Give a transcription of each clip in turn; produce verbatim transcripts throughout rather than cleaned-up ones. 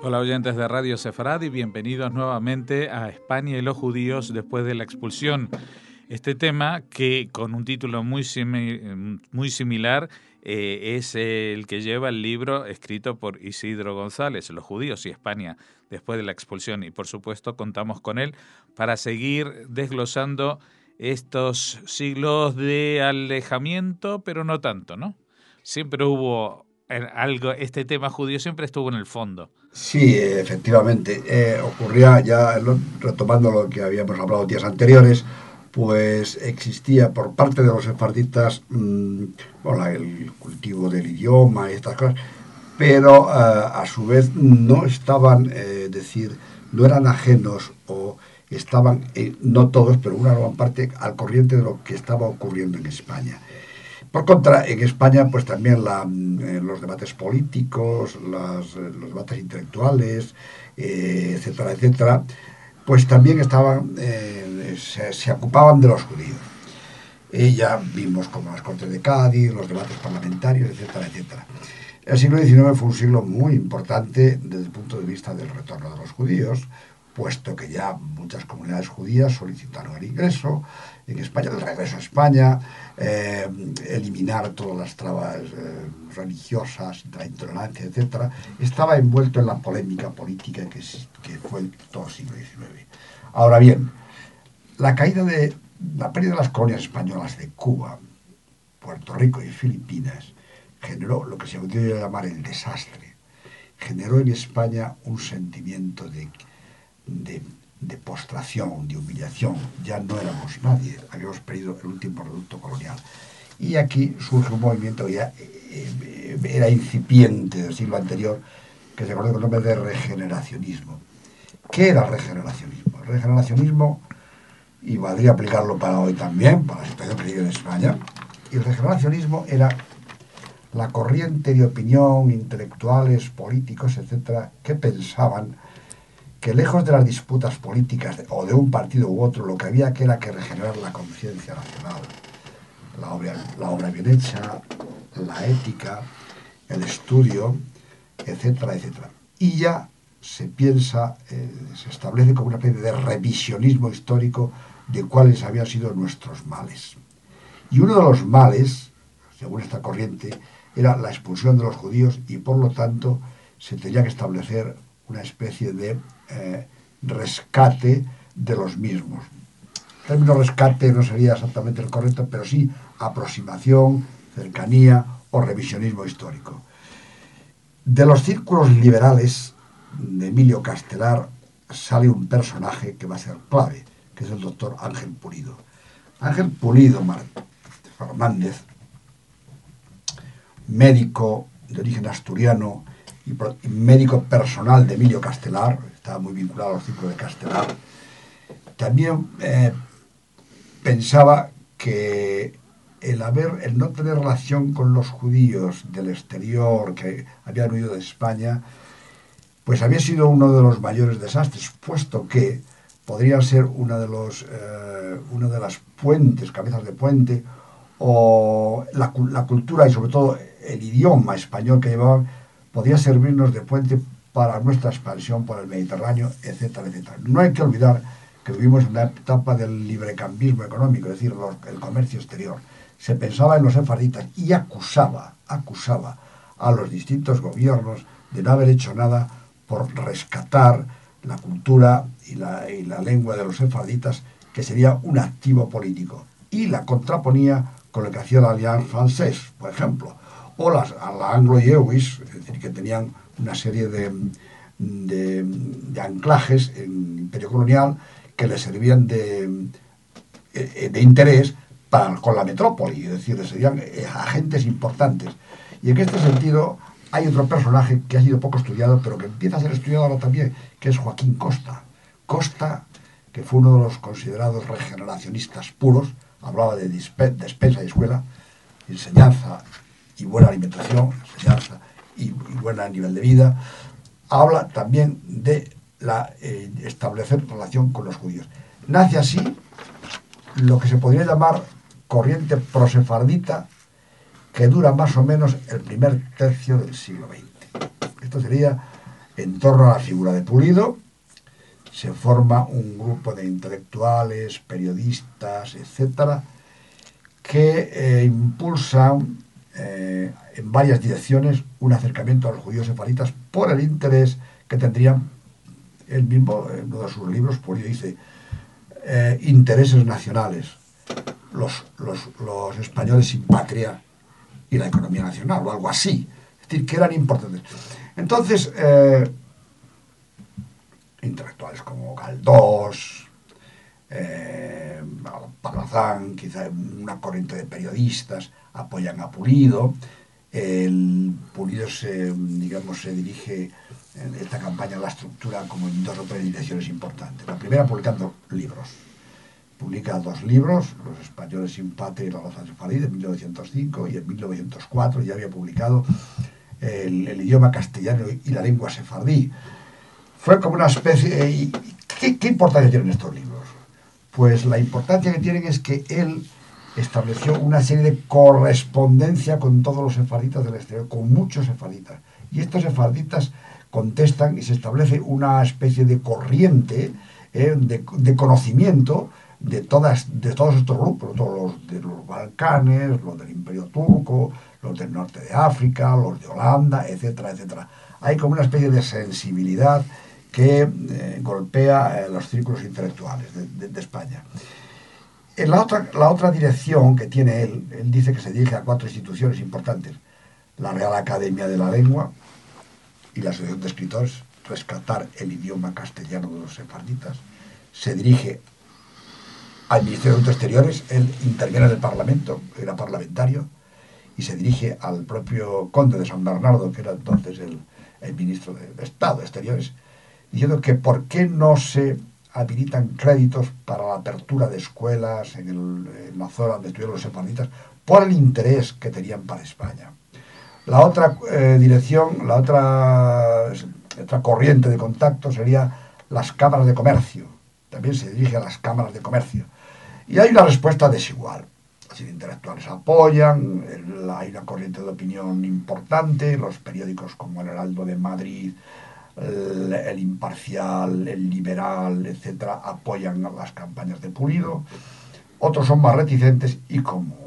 Hola oyentes de Radio Sefarad y bienvenidos nuevamente a España y los judíos después de la expulsión. Este tema, que con un título muy, simi- muy similar, eh, es el que lleva el libro escrito por Isidro González, Los judíos y España después de la expulsión. Y por supuesto contamos con él para seguir desglosando estos siglos de alejamiento, pero no tanto, ¿no? Siempre hubo algo, este tema judío siempre estuvo en el fondo. Sí, efectivamente. Eh, ocurría ya, lo- retomando lo que habíamos hablado días anteriores, pues existía por parte de los sefarditas mmm, bueno, la- el cultivo del idioma y estas cosas, pero eh, a su vez no estaban, eh, decir, no eran ajenos o estaban, eh, no todos, pero una gran parte, al corriente de lo que estaba ocurriendo en España. Por contra, en España, pues también la, eh, los debates políticos, las, eh, los debates intelectuales, eh, etcétera, etcétera, pues también estaban, eh, se, se ocupaban de los judíos. Y ya vimos como las Cortes de Cádiz, los debates parlamentarios, etcétera, etcétera. El siglo diecinueve fue un siglo muy importante desde el punto de vista del retorno de los judíos, puesto que ya muchas comunidades judías solicitaron el ingreso en España, el regreso a España, eh, eliminar todas las trabas eh, religiosas, de la intolerancia, etcétera. Estaba envuelto en la polémica política que, que fue todo el siglo diecinueve. Ahora bien, la caída de la pérdida de las colonias españolas de Cuba, Puerto Rico y Filipinas generó lo que se podría llamar el desastre. Generó en España un sentimiento de, de, de postración, de humillación. Ya no éramos nadie, habíamos perdido el último reducto colonial. Y aquí surge un movimiento que ya eh, era incipiente del siglo anterior, que se conoce con el nombre de regeneracionismo. ¿Qué era el regeneracionismo? El regeneracionismo, y valdría aplicarlo para hoy también, para la situación que vive en España, y el regeneracionismo era la corriente de opinión, intelectuales, políticos, etcétera, que pensaban que lejos de las disputas políticas de, o de un partido u otro, lo que había que era que regenerar la conciencia nacional, la obra, la obra bien hecha, la ética, el estudio, etcétera, etcétera. Y ya se piensa, eh, se establece como una especie de revisionismo histórico de cuáles habían sido nuestros males. Y uno de los males, según esta corriente, era la expulsión de los judíos y por lo tanto se tenía que establecer una especie de eh, rescate de los mismos. El término rescate no sería exactamente el correcto, pero sí aproximación, cercanía o revisionismo histórico. De los círculos liberales de Emilio Castelar sale un personaje que va a ser clave, que es el doctor Ángel Pulido. Ángel Pulido Fernández, médico de origen asturiano y médico personal de Emilio Castelar, estaba muy vinculado a los círculos de Castelar, también eh, pensaba que el haber, el no tener relación con los judíos del exterior que habían huido de España, pues había sido uno de los mayores desastres, puesto que podría ser una de los eh, una de las puentes, cabezas de puente, o la, la cultura y sobre todo el idioma español que llevaban, podía servirnos de puente para nuestra expansión por el Mediterráneo, etcétera, etcétera. No hay que olvidar que vivimos en la etapa del librecambismo económico, es decir, el comercio exterior. Se pensaba en los sefarditas y acusaba, acusaba a los distintos gobiernos de no haber hecho nada por rescatar la cultura y la, y la lengua de los sefarditas, que sería un activo político. Y la contraponía con lo que hacía la Alliance Française, por ejemplo, o las, a la Anglo-Jewish, es decir, que tenían una serie de, de, de anclajes en el imperio colonial que les servían de, de interés para, con la metrópoli, es decir, serían agentes importantes. Y en este sentido hay otro personaje que ha sido poco estudiado, pero que empieza a ser estudiado ahora también, que es Joaquín Costa. Costa, que fue uno de los considerados regeneracionistas puros, hablaba de despensa y escuela, enseñanza y buena alimentación, enseñanza y, y buen nivel de vida. Habla también de la, eh, establecer relación con los judíos. Nace así lo que se podría llamar corriente prosefardita, que dura más o menos el primer tercio del siglo veinte. Esto sería En torno a la figura de Pulido se forma un grupo de intelectuales, periodistas, etcétera, que eh, impulsan eh, en varias direcciones un acercamiento a los judíos sefarditas por el interés que tendrían. Él mismo, en uno de sus libros, Pulido dice, eh, intereses nacionales, los, los, los españoles sin patria y la economía nacional, o algo así. Es decir, que eran importantes. Entonces, eh, intelectuales como Galdós, eh, Palazán, quizá una corriente de periodistas, apoyan a Pulido. El Pulido se, digamos, se dirige en esta campaña, la estructura como en dos o tres direcciones importantes. La primera, publicando libros. Publica dos libros, Los españoles sin patria y la raza sefardí, de mil novecientos cinco, y en mil novecientos cuatro ya había publicado el, el idioma castellano y la lengua sefardí. Fue como una especie... ¿Y qué, qué importancia tienen estos libros? Pues la importancia que tienen es que él estableció una serie de correspondencia con todos los sefarditas del exterior, con muchos sefarditas. Y estos sefarditas contestan y se establece una especie de corriente eh, de, de conocimiento de, todas, de todos estos grupos, todos los de los Balcanes, los del Imperio Turco, los del norte de África, los de Holanda, etcétera, etcétera. Hay como una especie de sensibilidad que eh, golpea eh, los círculos intelectuales de, de, de España. En la otra, la otra dirección que tiene él, él dice que se dirige a cuatro instituciones importantes: la Real Academia de la Lengua y la Asociación de Escritores, rescatar el idioma castellano de los sefarditas. Se dirige al Ministerio de Asuntos Exteriores, él interviene en el Parlamento, era parlamentario, y se dirige al propio conde de San Bernardo, que era entonces el, el ministro de, de Estado de Exteriores, diciendo que por qué no se habilitan créditos para la apertura de escuelas en, el, en la zona donde estuvieron los sefarditas, por el interés que tenían para España. La otra eh, dirección, la otra, otra corriente de contacto sería las cámaras de comercio. También se dirige a las cámaras de comercio. Y hay una respuesta desigual. Los intelectuales apoyan, el, hay una corriente de opinión importante, los periódicos como el Heraldo de Madrid, el, el Imparcial, el Liberal, etcétera, apoyan las campañas de Pulido. Otros son más reticentes y como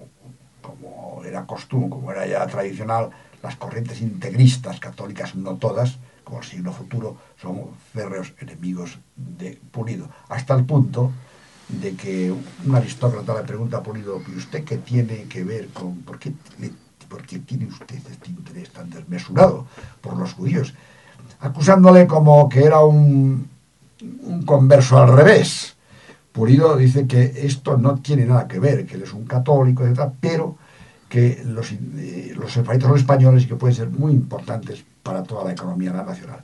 era costumbre, como era ya tradicional, las corrientes integristas católicas, no todas, como el Siglo Futuro, son férreos enemigos de Pulido, hasta el punto de que un aristócrata le pregunta a Pulido: ¿y usted qué tiene que ver con, por qué, por qué tiene usted este interés tan desmesurado por los judíos? Acusándole como que era un, un converso al revés. Pulido dice que esto no tiene nada que ver, que él es un católico, etcétera, pero que los, eh, los sefarditas son españoles y que pueden ser muy importantes para toda la economía nacional.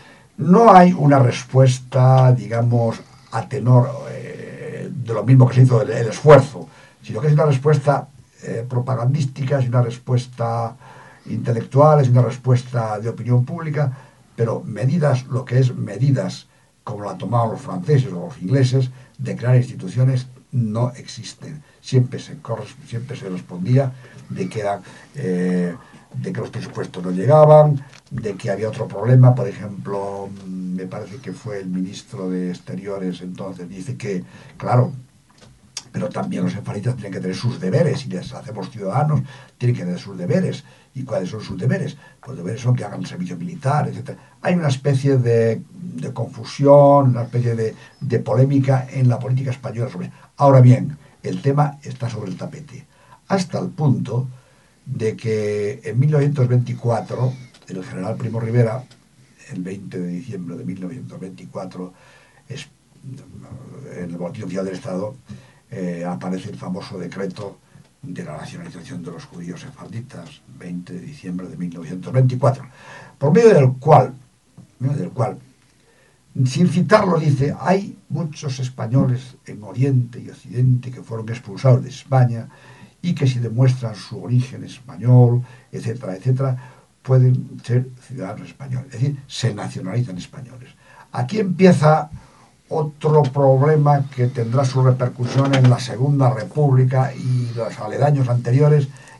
No hay una respuesta, digamos, a tenor eh, de lo mismo que se hizo el, el esfuerzo, sino que es una respuesta eh, propagandística, es una respuesta intelectual, es una respuesta de opinión pública, pero medidas, lo que es medidas, como la tomaron los franceses o los ingleses, de crear instituciones, no existen. Siempre se, siempre se respondía de que, era, eh, de que los presupuestos no llegaban, de que había otro problema. Por ejemplo, me parece que fue el ministro de Exteriores entonces, dice que, claro, pero también los sefarditas tienen que tener sus deberes, y les hacemos ciudadanos, tienen que tener sus deberes. ¿Y cuáles son sus deberes? Pues deberes son que hagan servicio militar, etcétera. Hay una especie de, de confusión, una especie de, de polémica en la política española sobre. Ahora bien, el tema está sobre el tapete, hasta el punto de que en mil novecientos veinticuatro, el general Primo Rivera, el veinte de diciembre de mil novecientos veinticuatro, es, en el Boletín Oficial del Estado, eh, aparece el famoso decreto de la nacionalización de los judíos sefarditas, veinte de diciembre de mil novecientos veinticuatro, por medio del cual, del cual, sin citarlo, dice: hay muchos españoles en Oriente y Occidente que fueron expulsados de España y que, si demuestran su origen español, etcétera, etcétera, pueden ser ciudadanos españoles, es decir, se nacionalizan españoles. Aquí empieza otro problema que tendrá su repercusión en la Segunda República y los aledaños anteriores,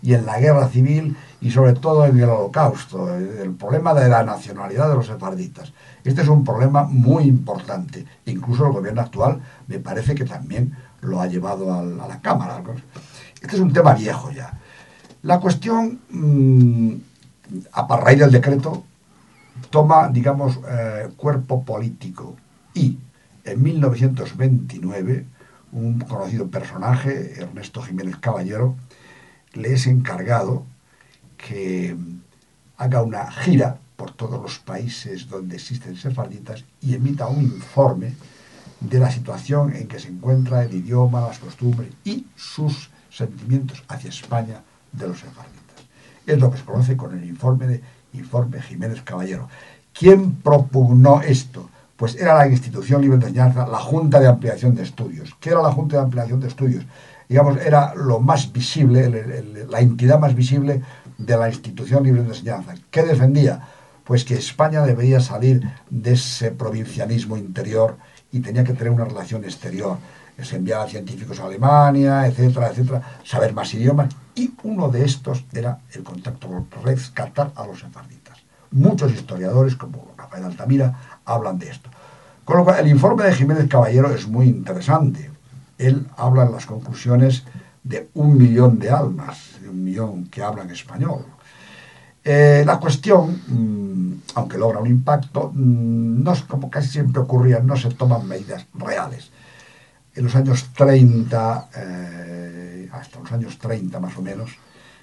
y en la guerra civil y sobre todo en el Holocausto, el problema de la nacionalidad de los sefarditas. Este es un problema muy importante. Incluso el gobierno actual me parece que también lo ha llevado a la Cámara. Este es un tema viejo ya. La cuestión, mmm, a raíz del decreto, toma, digamos, eh, cuerpo político. Y en mil novecientos veintinueve, un conocido personaje, Ernesto Jiménez Caballero, le es encargado que haga una gira por todos los países donde existen sefarditas y emita un informe de la situación en que se encuentra el idioma, las costumbres y sus sentimientos hacia España de los sefarditas. Es lo que se conoce con el informe de Informe Jiménez Caballero. ¿Quién propugnó esto? Pues era la Institución Libre de Enseñanza, la Junta de Ampliación de Estudios. ¿Qué era la Junta de Ampliación de Estudios? Digamos, era lo más visible, el, el, la entidad más visible de la Institución Libre de Enseñanza. ¿Qué defendía? Pues que España debería salir de ese provincianismo interior y tenía que tener una relación exterior. Se enviaba científicos a Alemania, etcétera, etcétera, saber más idiomas. Y uno de estos era el contacto con rescatar a los sefarditas. Muchos historiadores, como Rafael Altamira, hablan de esto. Con lo cual, el informe de Jiménez Caballero es muy interesante. Él habla en las conclusiones de un millón de almas, de un millón que hablan español. Eh, la cuestión, mmm, aunque logra un impacto, mmm, no es como casi siempre ocurría, no se toman medidas reales. En los años treinta, eh, hasta los años treinta más o menos,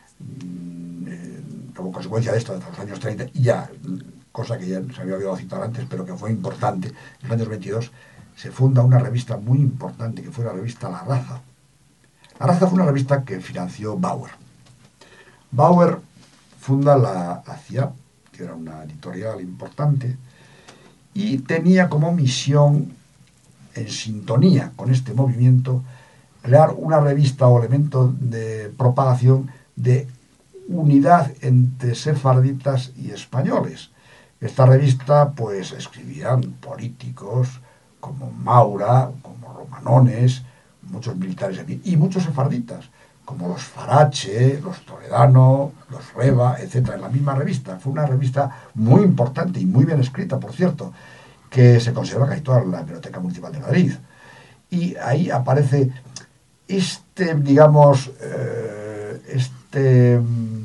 eh, como consecuencia de esto, hasta los años treinta, y ya, cosa que ya se había olvidado citar antes, pero que fue importante, en los años veintidós, se funda una revista muy importante, que fue la revista La Raza. La Raza fue una revista que financió Bauer. Bauer funda la, la C I A P, que era una editorial importante, y tenía como misión, en sintonía con este movimiento, crear una revista o elemento de propagación de unidad entre sefarditas y españoles. Esta revista, pues, escribían políticos como Maura, como Romanones, muchos militares y muchos sefarditas, como los Farache, los Toledano, los Reba, etcétera, en la misma revista. Fue una revista muy importante y muy bien escrita, por cierto, que se conserva casi toda la Biblioteca Municipal de Madrid. Y ahí aparece este, digamos, eh, este,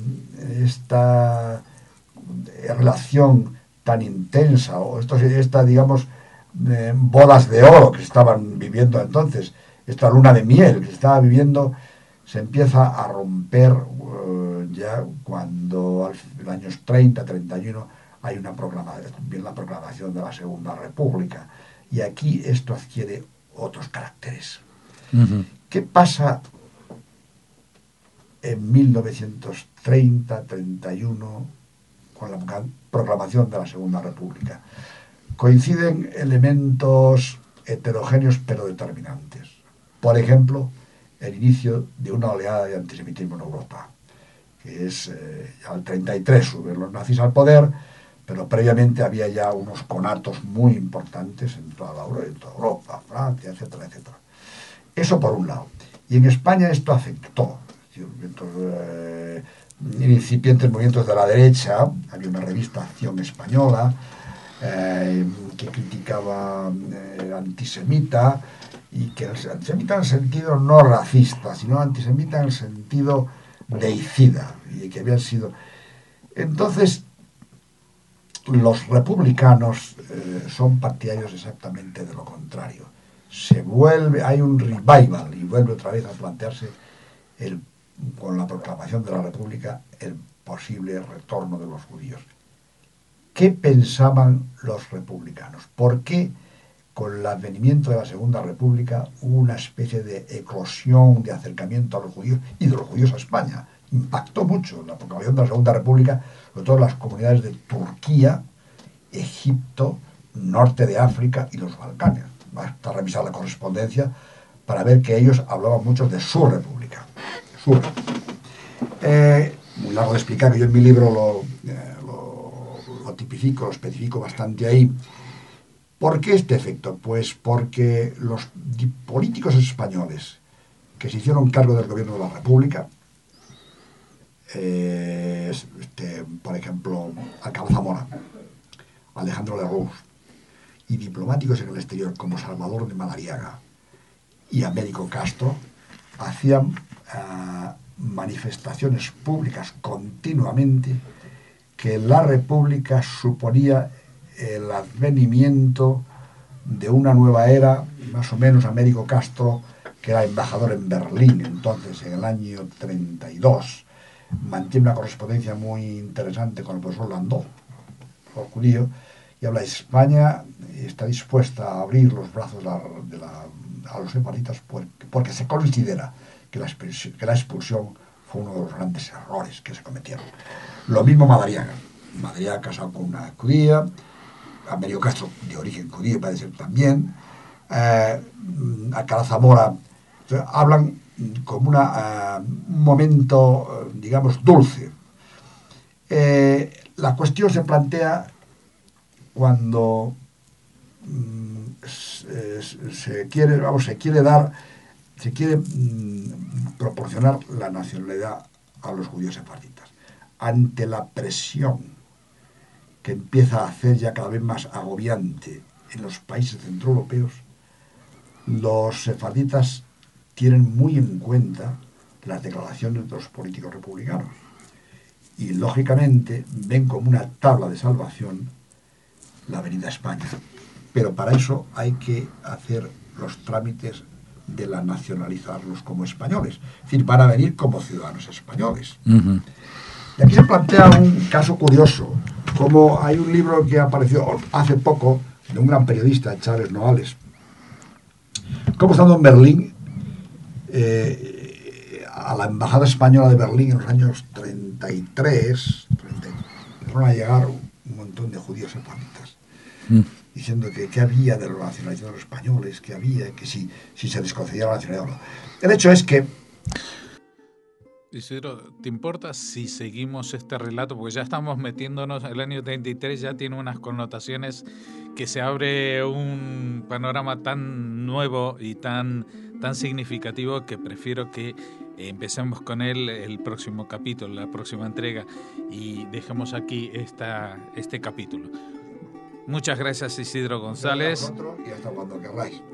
esta relación tan intensa, o esto, esta, digamos, eh, bodas de oro que se estaban viviendo entonces, esta luna de miel que se estaba viviendo, se empieza a romper uh, ya cuando en los años treinta, treinta y uno hay una proclamación, bien la proclamación de la Segunda República, y aquí esto adquiere otros caracteres. Uh-huh. ¿Qué pasa en mil novecientos treinta, treinta y uno con la proclamación de la Segunda República? Coinciden elementos heterogéneos pero determinantes. Por ejemplo, el inicio de una oleada de antisemitismo en Europa, que es eh, ya al treinta y tres suben los nazis al poder, pero previamente había ya unos conatos muy importantes en toda, la, en toda Europa, Francia, etcétera, etcétera. Eso por un lado. Y en España esto afectó. Eh, incipientes movimientos de la derecha, había una revista Acción Española, eh, que criticaba eh, antisemita, y que el antisemita en el sentido no racista, sino antisemita en el sentido deicida, y que habían sido... Entonces, los republicanos eh, son partidarios exactamente de lo contrario. Se vuelve, hay un revival y vuelve otra vez a plantearse el, con la proclamación de la República el posible retorno de los judíos. ¿Qué pensaban los republicanos? ¿Por qué con el advenimiento de la Segunda República hubo una especie de eclosión, de acercamiento a los judíos y de los judíos a España? Impactó mucho la proclamación de la Segunda República, sobre todo en las comunidades de Turquía, Egipto, norte de África y los Balcanes. Basta revisar la correspondencia para ver que ellos hablaban mucho de su república. Su república. Eh, muy largo de explicar, que yo en mi libro lo, eh, lo, lo tipifico, lo especifico bastante ahí. ¿Por qué este efecto? Pues porque los políticos españoles que se hicieron cargo del gobierno de la República eh, este, por ejemplo, Alcalá Zamora, Alejandro Lerroux, y diplomáticos en el exterior como Salvador de Madariaga y Américo Castro, hacían uh, manifestaciones públicas continuamente que la República suponía el advenimiento de una nueva era. Más o menos Américo Castro, que era embajador en Berlín entonces, en el año treinta y dos, mantiene una correspondencia muy interesante con el profesor Landó, profesor judío, y habla: España está dispuesta a abrir los brazos a, de la, a los sefarditas porque, porque se considera que la, que la expulsión fue uno de los grandes errores que se cometieron. Lo mismo Madariaga. Madariaga casado con una judía, Américo Castro de origen judío parece ser también, eh, Alcalá Zamora, entonces, hablan como una, uh, un momento, uh, digamos, dulce. Eh, la cuestión se plantea cuando mm, se, se quiere, vamos, se quiere dar, se quiere mm, proporcionar la nacionalidad a los judíos sefarditas. Ante la presión que empieza a hacer ya cada vez más agobiante en los países centroeuropeos, los sefarditas tienen muy en cuenta las declaraciones de los políticos republicanos y, lógicamente, ven como una tabla de salvación la venida a España. Pero para eso hay que hacer los trámites de la nacionalizarlos como españoles. Es decir, van a venir como ciudadanos españoles. Uh-huh. Y aquí se plantea un caso curioso, como hay un libro que apareció hace poco de un gran periodista, Charles Noales, como estando en Berlín, eh, a la embajada española de Berlín en los años treinta y tres, treinta, empezaron a llegar un montón de judíos sefarditas, mm. diciendo que qué había de los nacionalizados españoles, que había, que si, si se les concedía la nacionalidad o no. El hecho es que... Isidro, ¿te importa si seguimos este relato? Porque ya estamos metiéndonos, el año treinta y tres ya tiene unas connotaciones que se abre un panorama tan nuevo y tan, tan significativo que prefiero que empecemos con él el próximo capítulo, la próxima entrega, y dejemos aquí esta, este capítulo. Muchas gracias, Isidro González. Y hasta cuando queráis.